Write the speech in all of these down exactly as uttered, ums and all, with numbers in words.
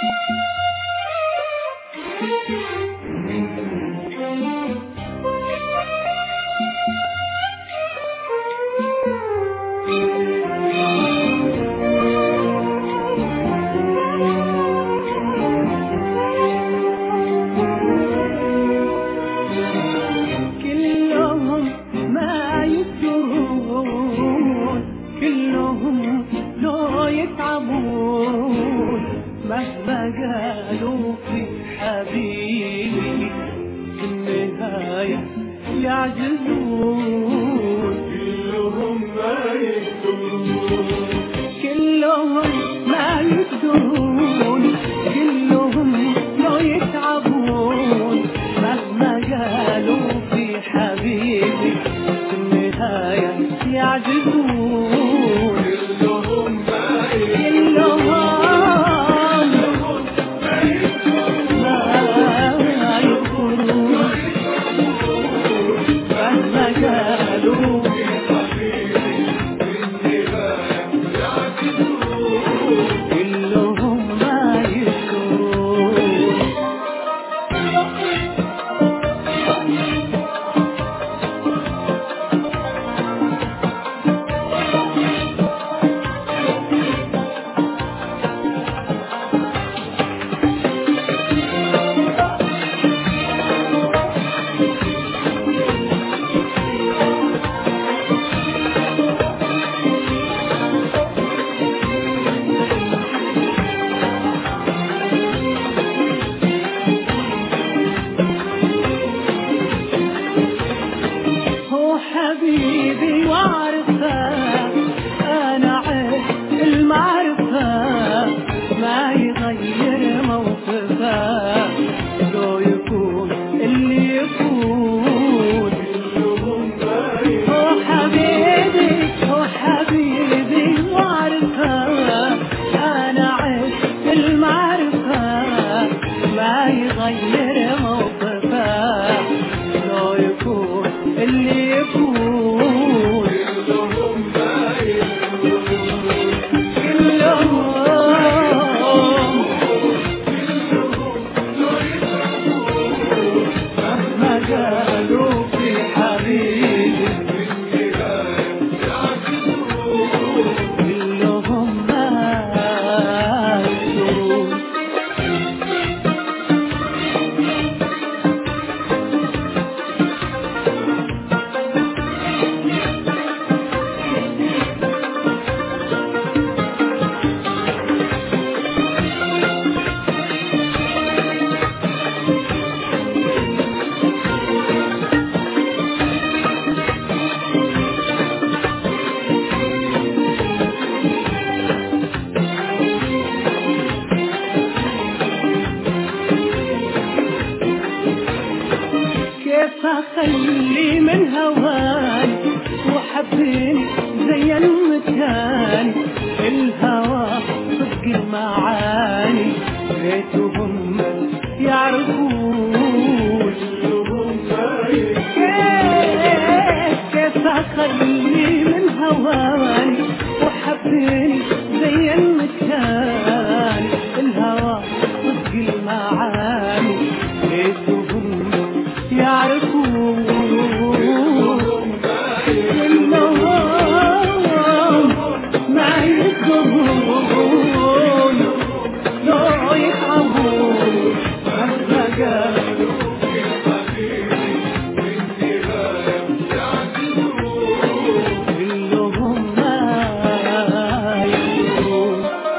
مهما قالوا في حبيبي في النهاية يعجزون، كلهم ما يقدرون، كلهم ما يقدرون، كلهم لو يتعبون، مهما قالوا في حبيبي في النهاية يعجزون، كلهم ما كلهم حبيبي وعرفه أنا عرف المعرفة ما يغير موقفه، لو يكون اللي يكون، هو حبيبي هو حبيبي وعرفه أنا عرف المعرفة ما يغير موقفه، لو يكون اللي يكون، كلهم ما يقدرون، كلهم مهما قالوا في حبيبي في النهاية يعجزون، كلهم ما يقدرون. كيف اخلي من هواني وحبيني زي المكان، الهوى صدق المعاني ريتهم يعرفون، كلهم ما كيف كيف اخلي من هواني وحبيني زي المكان، الهوى صدق المعاني ريتهم يعرفون، كلهم ما يقدرون، لو يتعبون مهما قالوا في حبيبي في النهاية يعجزون، كلهم ما يقدرون.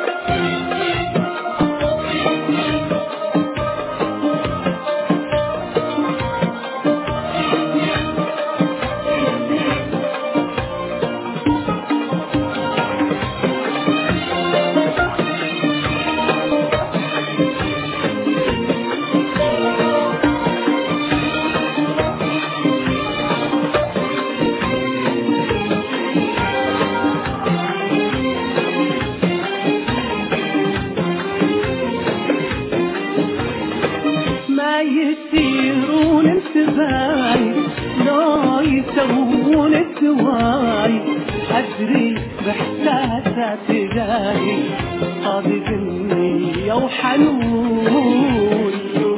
ما يسيرون انتباهي لو يسوون الدواي، أدري بإحساسها تجاهي صادق النية وحنون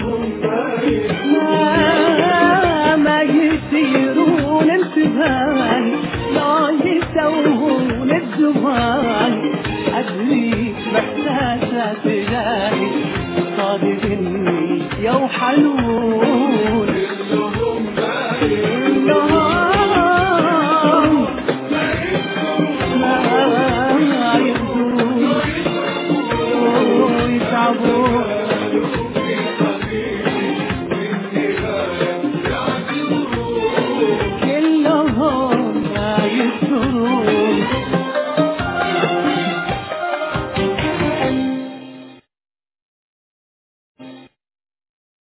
ما ما يسيرون انتباهي لا يسوون الزمان أدري بإحساسها تجاهي صادق النية وحنون